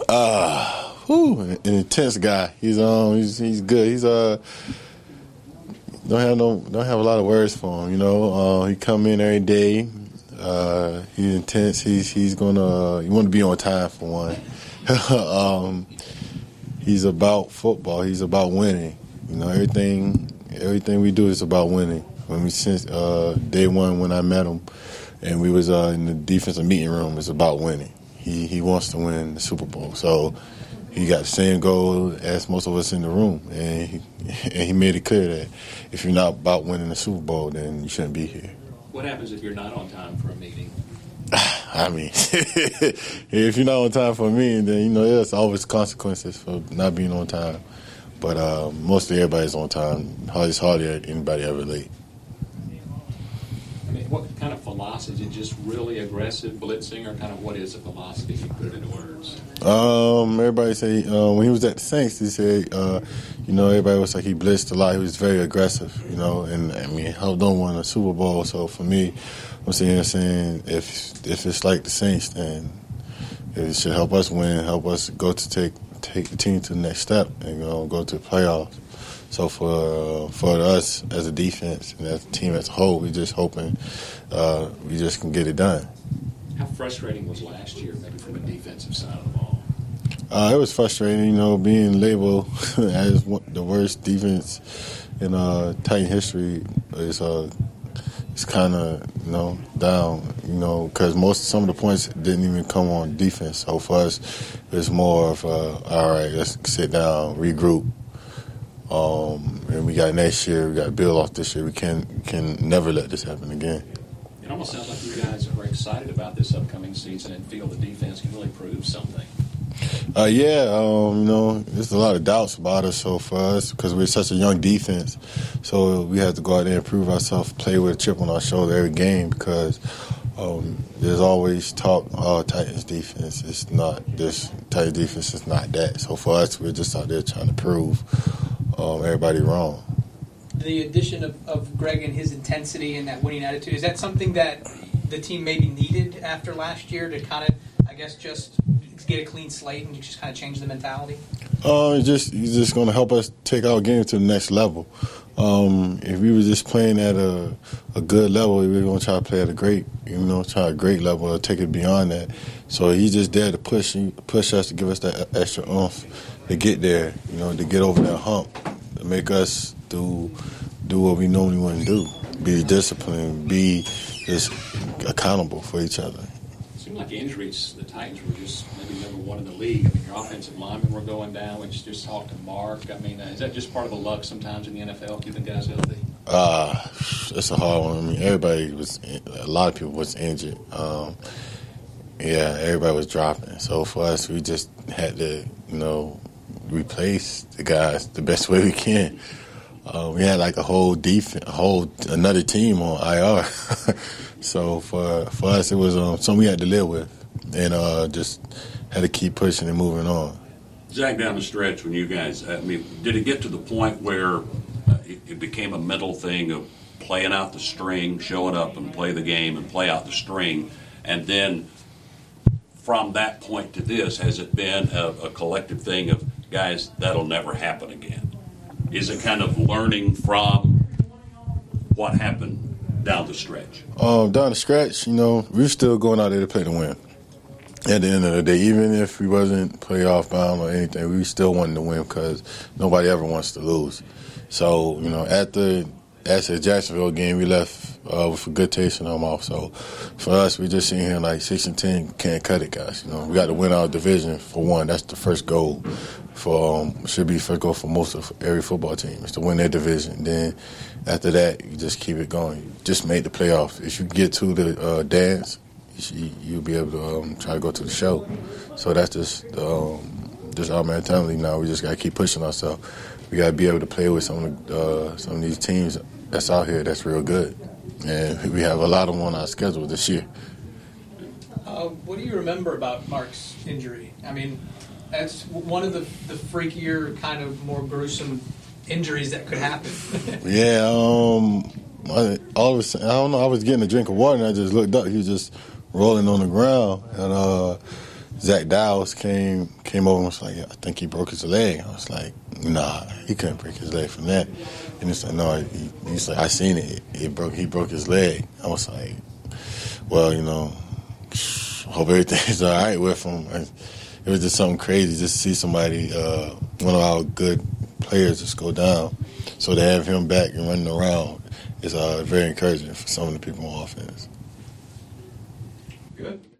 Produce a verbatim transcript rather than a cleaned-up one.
Uh, whew, an intense guy. He's um, he's he's good. He's uh, don't have no don't have a lot of words for him. You know, uh, he come in every day. Uh, he's intense. He's he's gonna. You want to be on time for one. um, he's about football. He's about winning. You know, everything everything we do is about winning. When we since uh, day one when I met him, and we was uh, in the defensive meeting room, it's about winning. He he wants to win the Super Bowl. So he got the same goal as most of us in the room, and he, and he made it clear that if you're not about winning the Super Bowl, then you shouldn't be here. What happens if you're not on time for a meeting? I mean, if you're not on time for a meeting, then, you know, there's always consequences for not being on time. But uh, mostly everybody's on time. It's hardly anybody ever late. I mean, what kind of philosophy? Is it just really aggressive blitzing, or kind of what is the philosophy, if you put it into words? Um, everybody say uh, when he was at the Saints, he said, uh, you know, everybody was like he blitzed a lot. He was very aggressive, you know, and I mean, helped them win a Super Bowl. So for me, I'm sitting here saying if if it's like the Saints, then it should help us win, help us go to take take the team to the next step, and you know, go to the playoffs. So for uh, for us as a defense and as a team as a whole, we're just hoping uh, we just can get it done. How frustrating was last year, maybe from a defensive side of the ball? Uh, it was frustrating, you know, being labeled as one, the worst defense in uh, Titan history is uh, it's kind of, you know, down, you know, because most some of the points didn't even come on defense. So for us, it's more of uh, all right, let's sit down, regroup. Um, and we got next year, we got to build off this year. We can can never let this happen again. It almost sounds like you guys are excited about this upcoming season and feel the defense can really prove something. Uh, yeah, um, you know, there's a lot of doubts about us. So for us, because we're such a young defense, so we have to go out there and prove ourselves, play with a chip on our shoulder every game, because um, there's always talk, oh, Titans defense is not this, Titans defense is not that. So for us, we're just out there trying to prove um, everybody wrong. The addition of, of Greg and his intensity and that winning attitude, is that something that the team maybe needed after last year to kind of, I guess, just get a clean slate and just kind of change the mentality? Uh, it's just it's just going to help us take our game to the next level. Um, if we were just playing at a, a good level, we were going to try to play at a great, you know, try a great level or take it beyond that. So he's just there to push push us, to give us that extra oomph to get there, you know, to get over that hump, to make us do do what we normally wouldn't do, be disciplined, be just accountable for each other. It seemed like injuries, the Titans were just maybe number one in the league. I mean, your offensive linemen were going down. We just talked to Mark. I mean, uh, is that just part of the luck sometimes in the N F L, keeping guys healthy? Uh, it's a hard one. I mean, everybody was, a lot of people was injured. Um, yeah, everybody was dropping. So for us, we just had to, you know, replace the guys the best way we can. Uh, we had like a whole defense, a whole another team on I R. So for for us, it was um, something we had to live with, and uh, just had to keep pushing and moving on. Zach, down the stretch, when you guys, I mean, did it get to the point where uh, it, it became a mental thing of playing out the string, showing up and play the game and play out the string, and then from that point to this, has it been a, a collective thing of, guys, that'll never happen again? Is it kind of learning from what happened down the stretch? Um, down the stretch, you know, we were still going out there to play to win. At the end of the day, even if we wasn't playoff bound or anything, we still wanted to win because nobody ever wants to lose. So, you know, at the at the Jacksonville game, we left uh, with a good taste in our mouth. So for us, we just sitting here like six and ten, can't cut it, guys. You know, we got to win our division for one. That's the first goal. For um, should be first goal for most of every football team is to win their division. Then after that, you just keep it going. You just make the playoffs. If you get to the uh, dance, you, you'll be able to um, try to go to the show. So that's just um, just our mentality now. We just got to keep pushing ourselves. We got to be able to play with some of the, uh, some of these teams that's out here that's real good, and we have a lot of them on our schedule this year. Uh, what do you remember about Mark's injury? I mean, that's one of the, the freakier, kind of more gruesome injuries that could happen. yeah, um, I, all of a sudden, I don't know, I was getting a drink of water and I just looked up. He was just rolling on the ground, and uh, Zach Dowles came came over and was like, yeah, I think he broke his leg. I was like, nah, he couldn't break his leg from that. And he's like, no, he, he's like, I seen it. He broke he broke his leg. I was like, well, you know, hope everything's all right with him. It was just something crazy just to see somebody, uh, one of our good players, just go down. So to have him back and running around is uh, very encouraging for some of the people on offense. Good.